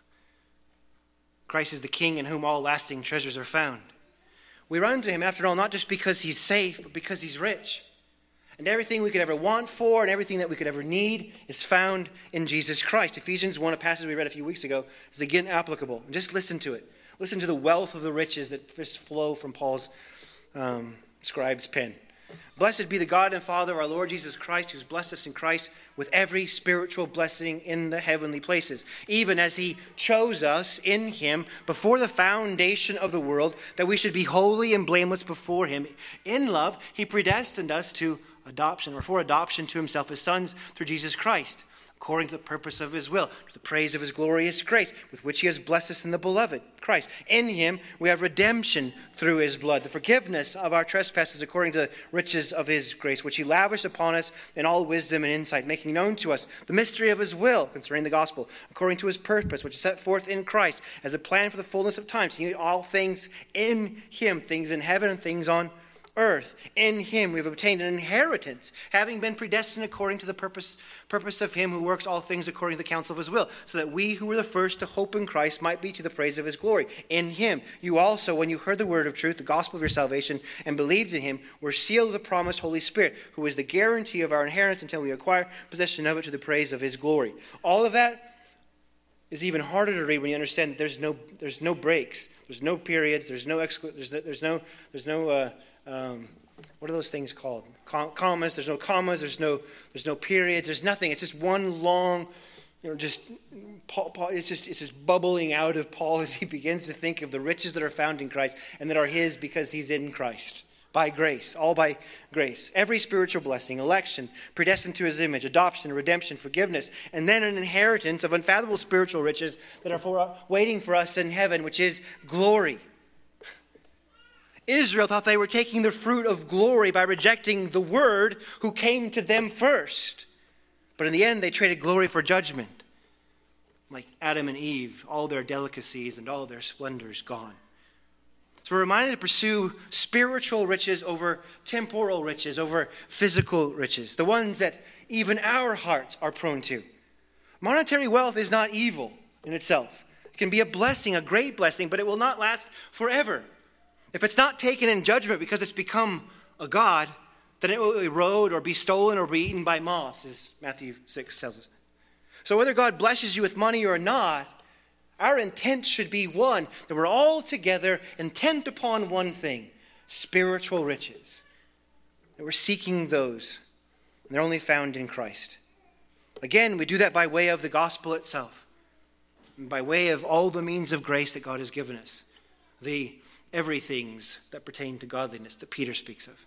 Christ is the King in whom all lasting treasures are found. We run to him, after all, not just because he's safe, but because he's rich. And everything we could ever want for and everything that we could ever need is found in Jesus Christ. Ephesians one, a passage we read a few weeks ago, is again applicable. And just listen to it. Listen to the wealth of the riches that just flow from Paul's um, scribe's pen. Blessed be the God and Father of our Lord Jesus Christ, who's blessed us in Christ with every spiritual blessing in the heavenly places, even as he chose us in him before the foundation of the world, that we should be holy and blameless before him. In love, he predestined us to adoption, or for adoption to himself as sons through Jesus Christ, according to the purpose of his will, to the praise of his glorious grace, with which he has blessed us in the beloved Christ. In him we have redemption through his blood, the forgiveness of our trespasses according to the riches of his grace, which he lavished upon us in all wisdom and insight, making known to us the mystery of his will concerning the gospel, according to his purpose, which is set forth in Christ as a plan for the fullness of time, to unite all things in him, things in heaven and things on earth. In him we've obtained an inheritance, having been predestined according to the purpose, purpose of him who works all things according to the counsel of his will, so that we who were the first to hope in Christ might be to the praise of his glory. In him you also, when you heard the word of truth, the gospel of your salvation, and believed in him, were sealed with the promised Holy Spirit, who is the guarantee of our inheritance until we acquire possession of it to the praise of his glory. All of that is even harder to read when you understand that there's no there's no breaks, there's no periods, there's no exclu- there's no there's no there's no uh, um, what are those things called? Com- commas. There's no commas. There's no there's no periods. There's nothing. It's just one long, you know, just Paul, Paul. It's just it's just bubbling out of Paul as he begins to think of the riches that are found in Christ and that are his because he's in Christ. By grace, all by grace. Every spiritual blessing, election, predestined to his image, adoption, redemption, forgiveness, and then an inheritance of unfathomable spiritual riches that are for, waiting for us in heaven, which is glory. Israel thought they were taking the fruit of glory by rejecting the Word who came to them first. But in the end, they traded glory for judgment. Like Adam and Eve, all their delicacies and all their splendors gone. So we're reminded to pursue spiritual riches over temporal riches, over physical riches, the ones that even our hearts are prone to. Monetary wealth is not evil in itself. It can be a blessing, a great blessing, but it will not last forever. If it's not taken in judgment because it's become a god, then it will erode or be stolen or be eaten by moths, as Matthew six tells us. So whether God blesses you with money or not, our intent should be one, that we're all together intent upon one thing, spiritual riches. That we're seeking those, and they're only found in Christ. Again, we do that by way of the gospel itself, and by way of all the means of grace that God has given us, the everythings that pertain to godliness that Peter speaks of.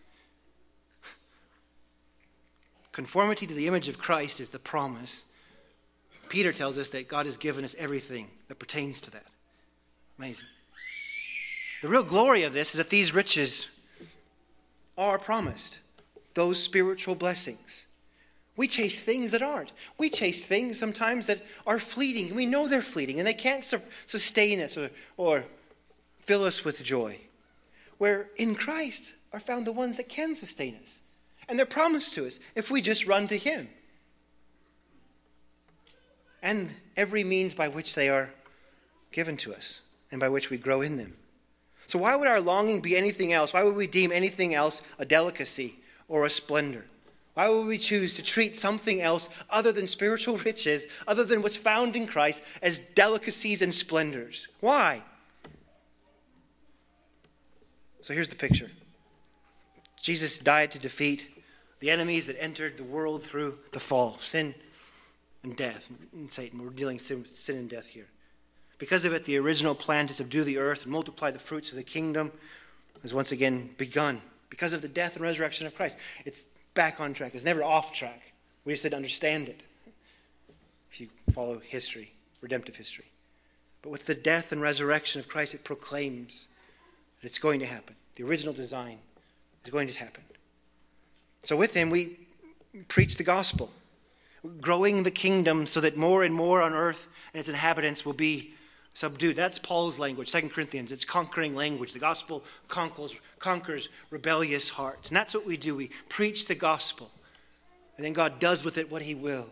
Conformity to the image of Christ is the promise. Peter tells us that God has given us everything that pertains to that. Amazing. The real glory of this is that these riches are promised. Those spiritual blessings. We chase things that aren't. We chase things sometimes that are fleeting. We know they're fleeting and they can't su- sustain us or, or fill us with joy. Where in Christ are found the ones that can sustain us. And they're promised to us if we just run to him. And every means by which they are given to us and by which we grow in them. So why would our longing be anything else? Why would we deem anything else a delicacy or a splendor? Why would we choose to treat something else other than spiritual riches, other than what's found in Christ, as delicacies and splendors? Why? So here's the picture. Jesus died to defeat the enemies that entered the world through the fall, sin and death, and Satan. We're dealing with sin and death here. Because of it, the original plan to subdue the earth and multiply the fruits of the kingdom has once again begun. Because of the death and resurrection of Christ. It's back on track. It's never off track. We just didn't understand it. If you follow history, redemptive history. But with the death and resurrection of Christ, it proclaims that it's going to happen. The original design is going to happen. So with him, we preach the gospel. Growing the kingdom so that more and more on earth and its inhabitants will be subdued. That's Paul's language, Second Corinthians. It's conquering language. The gospel conquers, conquers rebellious hearts. And that's what we do. We preach the gospel. And then God does with it what he will.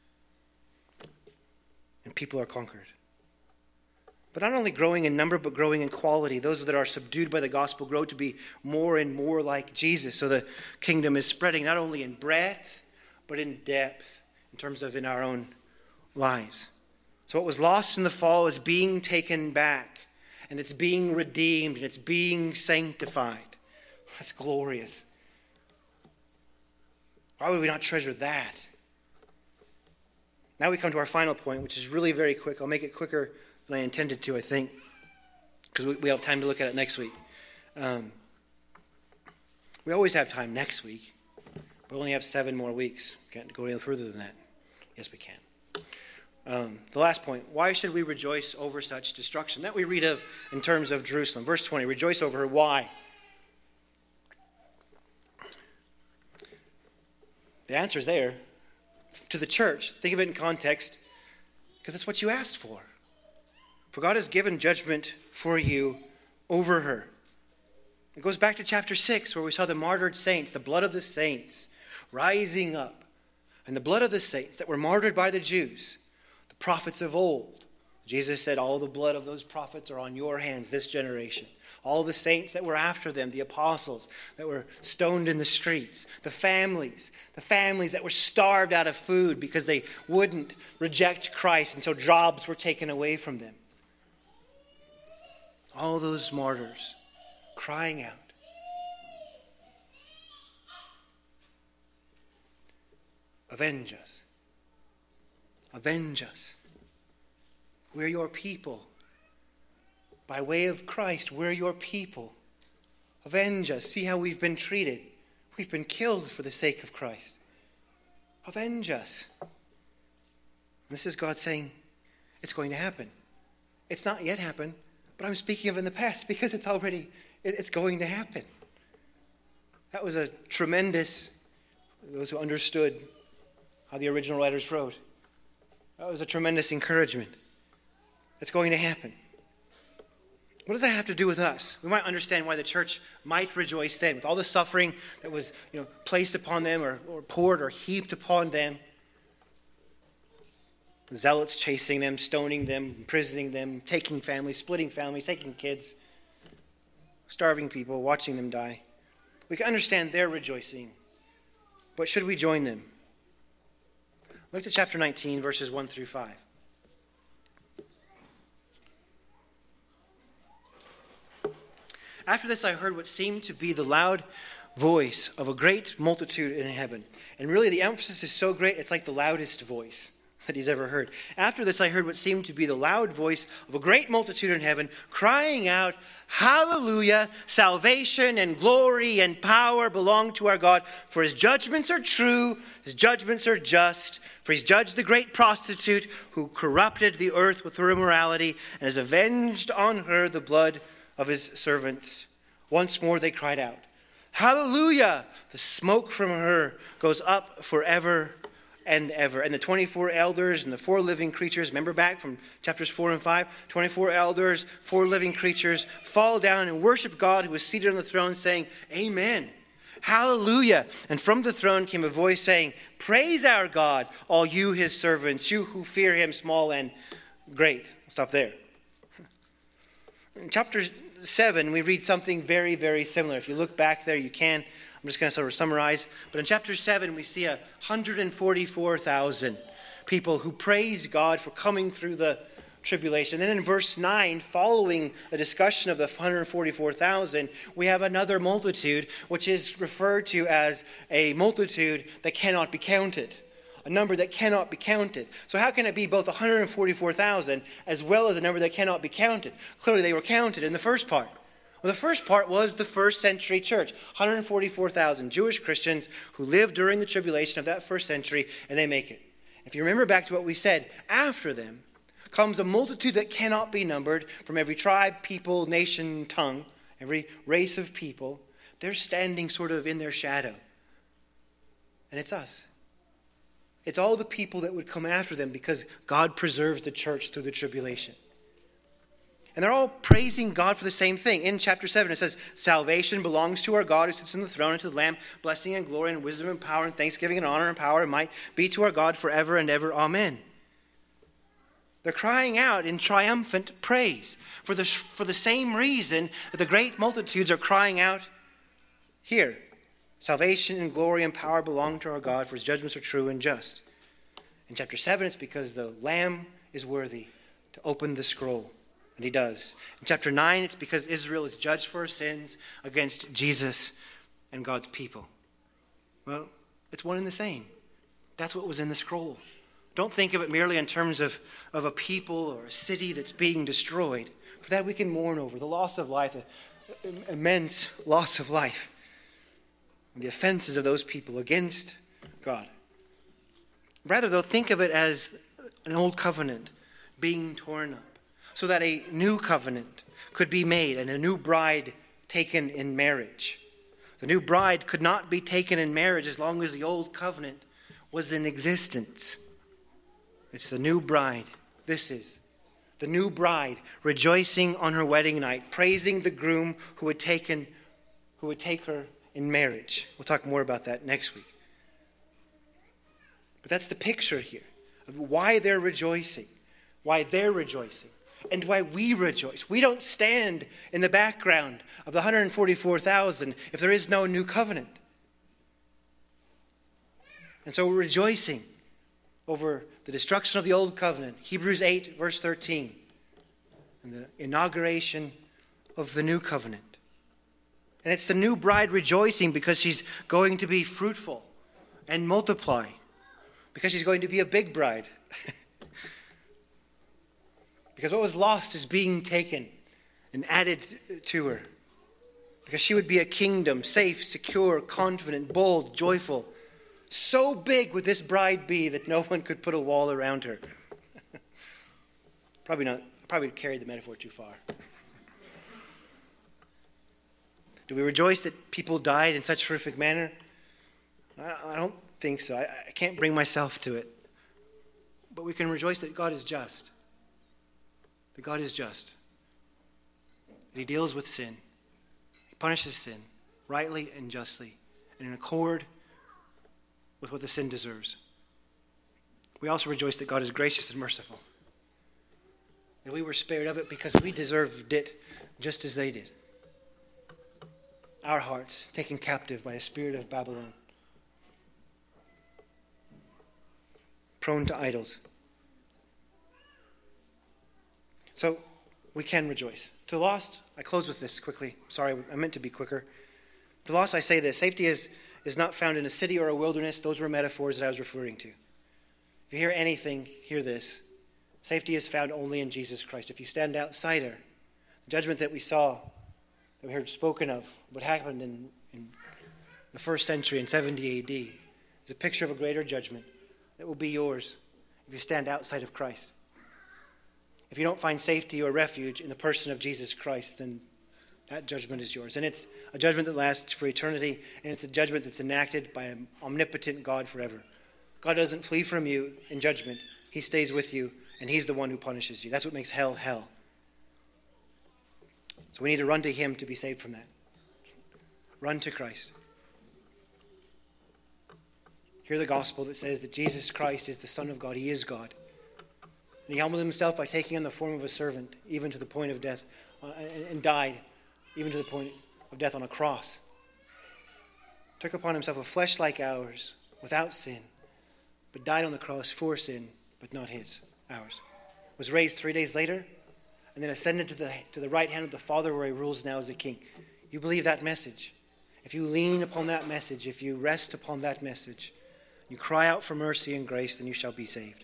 And people are conquered. But not only growing in number, but growing in quality. Those that are subdued by the gospel grow to be more and more like Jesus. So the kingdom is spreading not only in breadth, but in depth. In terms of in our own lives. So what was lost in the fall is being taken back. And it's being redeemed. And it's being sanctified. That's glorious. Why would we not treasure that? Now we come to our final point, which is really very quick. I'll make it quicker than I intended to, I think. Because we, we have time to look at it next week. Um, we always have time next week. We only have seven more weeks. Can't go any further than that. Yes, we can. Um, the last point. Why should we rejoice over such destruction? That we read of in terms of Jerusalem. Verse twenty. Rejoice over her. Why? The answer is there. To the church. Think of it in context. Because that's what you asked for. For God has given judgment for you over her. It goes back to chapter six, where we saw the martyred saints, the blood of the saints, rising up. And the blood of the saints that were martyred by the Jews, the prophets of old. Jesus said, all the blood of those prophets are on your hands this generation. All the saints that were after them, the apostles that were stoned in the streets, the families, the families that were starved out of food because they wouldn't reject Christ, and so jobs were taken away from them. All those martyrs crying out. Avenge us. Avenge us. We're your people. By way of Christ, we're your people. Avenge us. See how we've been treated. We've been killed for the sake of Christ. Avenge us. This is God saying, it's going to happen. It's not yet happened, but I'm speaking of in the past because it's already, it's going to happen. That was a tremendous, those who understood how the original writers wrote. That was a tremendous encouragement. It's going to happen. What does that have to do with us? We might understand why the church might rejoice then, with all the suffering that was, you know, placed upon them or, or poured or heaped upon them. The zealots chasing them, stoning them, imprisoning them, taking families, splitting families, taking kids, starving people, watching them die. We can understand their rejoicing, but should we join them? Look to chapter nineteen, verses one through five. After this I heard what seemed to be the loud voice of a great multitude in heaven. And really the emphasis is so great, it's like the loudest voice that he's ever heard. After this I heard what seemed to be the loud voice of a great multitude in heaven, crying out, Hallelujah! Salvation and glory and power belong to our God, for his judgments are true, his judgments are just. For he's judged the great prostitute who corrupted the earth with her immorality and has avenged on her the blood of his servants. Once more they cried out, Hallelujah! The smoke from her goes up forever and ever. And the twenty-four elders and the four living creatures, remember back from chapters four and five, twenty-four elders, four living creatures, fall down and worship God who is seated on the throne, saying, Amen. Hallelujah. And from the throne came a voice saying, Praise our God, all you his servants, you who fear him, small and great. I'll stop there. In chapter seven, we read something very, very similar. If you look back there, you can. I'm just going to sort of summarize. But in chapter seven, we see one hundred forty-four thousand people who praise God for coming through the tribulation. Then in verse nine, following a discussion of the one hundred forty-four thousand, we have another multitude, which is referred to as a multitude that cannot be counted. A number that cannot be counted. So how can it be both one hundred forty-four thousand as well as a number that cannot be counted? Clearly they were counted in the first part. Well, the first part was the first century church. one hundred forty-four thousand Jewish Christians who lived during the tribulation of that first century, and they make it. If you remember back to what we said, after them comes a multitude that cannot be numbered from every tribe, people, nation, tongue, every race of people. They're standing sort of in their shadow. And it's us. It's all the people that would come after them because God preserves the church through the tribulation. And they're all praising God for the same thing. In chapter seven, it says, Salvation belongs to our God who sits on the throne and to the Lamb. Blessing and glory and wisdom and power and thanksgiving and honor and power and might be to our God forever and ever. Amen. They're crying out in triumphant praise for the, for the same reason that the great multitudes are crying out here. Salvation and glory and power belong to our God, for his judgments are true and just. In chapter seven, it's because the Lamb is worthy to open the scroll, and he does. In chapter nine, it's because Israel is judged for her sins against Jesus and God's people. Well, it's one and the same. That's what was in the scroll. Don't think of it merely in terms of, of a people or a city that's being destroyed. For that we can mourn over the loss of life, the immense loss of life. The offenses of those people against God. Rather, though, think of it as an old covenant being torn up so that a new covenant could be made and a new bride taken in marriage. The new bride could not be taken in marriage as long as the old covenant was in existence. It's the new bride. This is the new bride rejoicing on her wedding night, praising the groom who had taken who would take her in marriage. We'll talk more about that next week. But that's the picture here of why they're rejoicing, why they're rejoicing, and why we rejoice. We don't stand in the background of the one hundred forty-four thousand if there is no new covenant. And so we're rejoicing over the destruction of the old covenant, Hebrews eight, verse thirteen, and the inauguration of the new covenant. And it's the new bride rejoicing because she's going to be fruitful and multiply, because she's going to be a big bride. Because what was lost is being taken and added to her. Because she would be a kingdom, safe, secure, confident, bold, joyful. So big would this bride be that no one could put a wall around her. Probably not. Probably carried the metaphor too far. Do we rejoice that people died in such a horrific manner? I don't think so. I, I can't bring myself to it. But we can rejoice that God is just. That God is just. That he deals with sin. He punishes sin rightly and justly and in accord with what the sin deserves. We also rejoice that God is gracious and merciful. That we were spared of it because we deserved it just as they did. Our hearts taken captive by the spirit of Babylon. Prone to idols. So we can rejoice. To the lost, I close with this quickly. Sorry, I meant to be quicker. To the lost, I say this. Safety is, is not found in a city or a wilderness. Those were metaphors that I was referring to. If you hear anything, hear this. Safety is found only in Jesus Christ. If you stand outsider, the judgment that we saw, that we heard spoken of, what happened in, in the first century in seventy A D, is a picture of a greater judgment that will be yours if you stand outside of Christ. If you don't find safety or refuge in the person of Jesus Christ, then that judgment is yours. And it's a judgment that lasts for eternity, and it's a judgment that's enacted by an omnipotent God forever. God doesn't flee from you in judgment. He stays with you, and he's the one who punishes you. That's what makes hell hell. So we need to run to him to be saved from that. Run to Christ. Hear the gospel that says that Jesus Christ is the Son of God. He is God. And he humbled himself by taking on the form of a servant, even to the point of death, uh, and died, even to the point of death on a cross. Took upon himself a flesh like ours, without sin, but died on the cross for sin, but not his, ours. Was raised three days later, and then ascended to the, to the right hand of the Father, where he rules now as a king. You believe that message. If you lean upon that message, if you rest upon that message, you cry out for mercy and grace, then you shall be saved.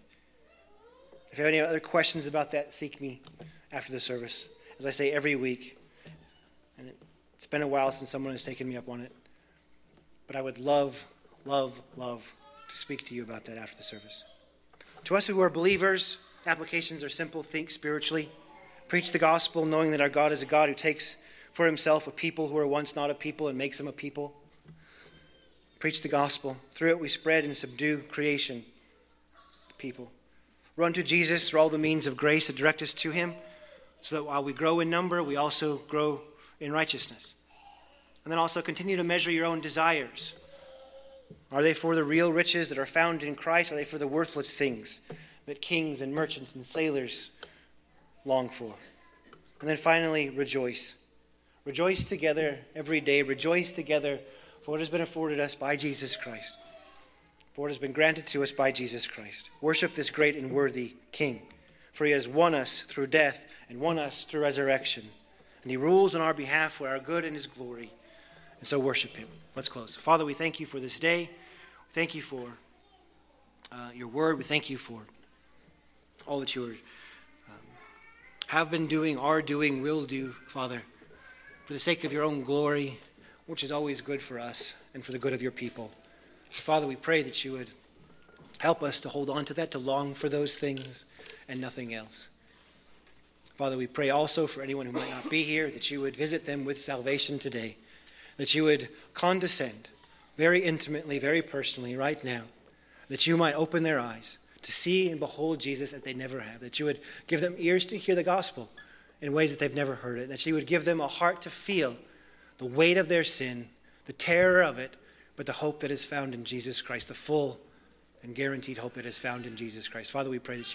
If you have any other questions about that, seek me after the service. As I say every week, and it's been a while since someone has taken me up on it, but I would love, love, love to speak to you about that after the service. To us who are believers, applications are simple. Think spiritually. Preach the gospel, knowing that our God is a God who takes for himself a people who were once not a people and makes them a people. Preach the gospel. Through it we spread and subdue creation, the people. Run to Jesus through all the means of grace that direct us to him, so that while we grow in number, we also grow in righteousness. And then also continue to measure your own desires. Are they for the real riches that are found in Christ? Or are they for the worthless things that kings and merchants and sailors long for? And then finally, rejoice. Rejoice together every day. Rejoice together for what has been afforded us by Jesus Christ. For what has been granted to us by Jesus Christ. Worship this great and worthy King. For he has won us through death and won us through resurrection. And he rules on our behalf for our good and his glory. And so worship him. Let's close. Father, we thank you for this day. We thank you for uh, your word. We thank you for all that you are, um, have been doing, are doing, will do, Father, for the sake of your own glory, which is always good for us and for the good of your people. Father, we pray that you would help us to hold on to that, to long for those things and nothing else. Father, we pray also for anyone who might not be here, that you would visit them with salvation today, that you would condescend very intimately, very personally right now, that you might open their eyes to see and behold Jesus as they never have, that you would give them ears to hear the gospel in ways that they've never heard it, that you would give them a heart to feel the weight of their sin, the terror of it, but the hope that is found in Jesus Christ, the full and guaranteed hope that is found in Jesus Christ. Father, we pray that you